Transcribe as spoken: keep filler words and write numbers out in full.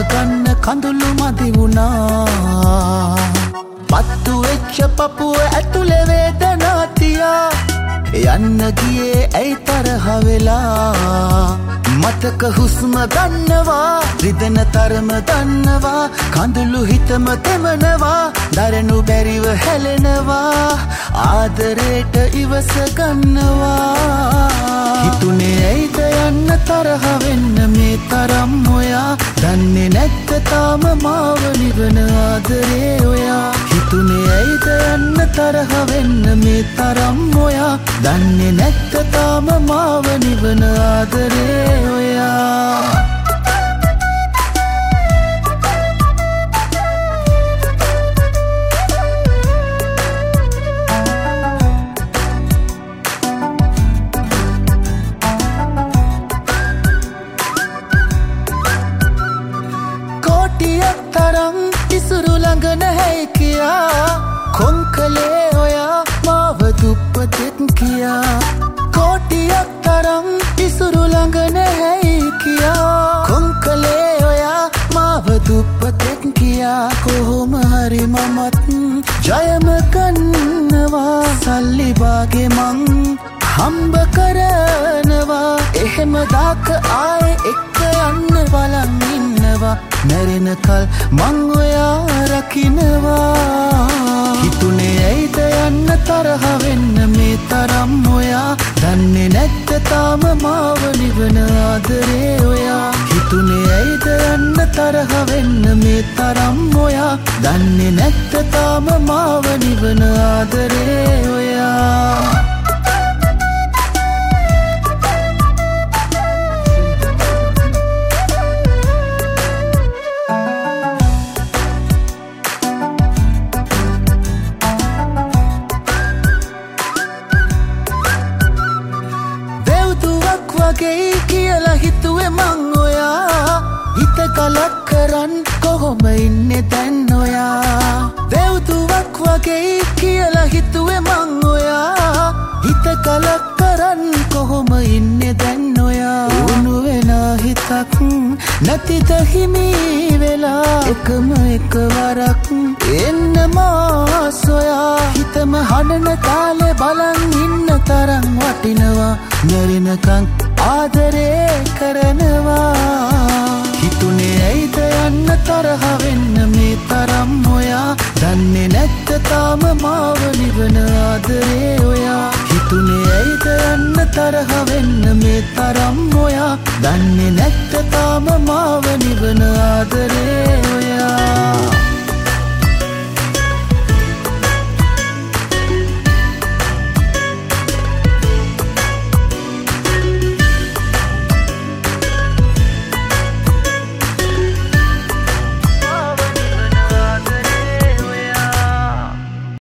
ගන්න කඳුළු මදි වුණා පත්තු වෙච්ච පපුව ඇතුලේ වේදනා තියා යන්න ගියේ ඇයි තරහ වෙලා මතක හුස්ම ගන්නවා රිදෙන තරම දන්නවා කඳුළු හිතම තෙමනවා දරනු බැරිව හැලෙනවා ආදරේට ඉවස ගන්නවා හිතුනේ ඇයිද යන්න තරහ වෙන්න මේ තරම් ඔයා දන්නේ නැත්ත තාම මාව නිවන ආදරේ ඔයා හිතුනේ ඇයිද යන්න තරහ වෙන්න මේ තරම් ඔයා දන්නේ නැත්ත තාම මාව නිවන ආදරේ ඔයා කොටියක් තරම් ඉසුරු ළඟ නැහැ කියා කොංකලේ ඔයා මාව දුප්පතෙක් කියා කොටියක් තරම් ඉසුරු ළඟ නැහැ කියා කොංකලේ ඔයා මාව දුප්පතෙක් කියා කොහොම හරි මමත් ජයම ගන්නවා සල්ලි බාගේ මං හම්බ කරනවා එහෙම දාක ආයේ එක්ක යන්න බලන් ඉන්නවා මැරෙනකල් මං ඔයා රකින්නවා හිතුනේ ඇයිද යන්න තරහ වෙන්න මේ තරම් ඔයා දන්නේ නැත්ත තාම මාව නිවන ආදරේ ඔයා හිතුනේ ඇයිද යන්න තරහ වෙන්න මේ තරම් ඔයා දන්නේ නැත්ත තාම මාව නිවන ආදරේ ඔයා වගේ කියලා හිතුවේ මං ඔයා හිත කලක් කරන් කොහොම ඉන්නේ දැන් ඔයා දෙව්දුවක් වගේ කියලා හිතුවේ මං ඔයා හිත කලක් කරන් කොහොම ඉන්නේ දැන් ඔයා උණු වෙන හිතක් නැතිද හිමි වෙලා එකම එකවරක් එන්න මා සොයා හිතම හඬන තාලේ බලන් ඉන්න තරම් වටිනවා මැරෙනකන් ආදරේ කරනවා හිතුනේ ඇයිද යන්න තරහ වෙන්න මේ තරම් ඔයා දන්නේ නැත්ත තාම මාව නිවන ආදරේ ඔයා හිතුනේ ඇයිද යන්න තරහ වෙන්න මේ තරම් ඔයා දන්නේ නැත්ත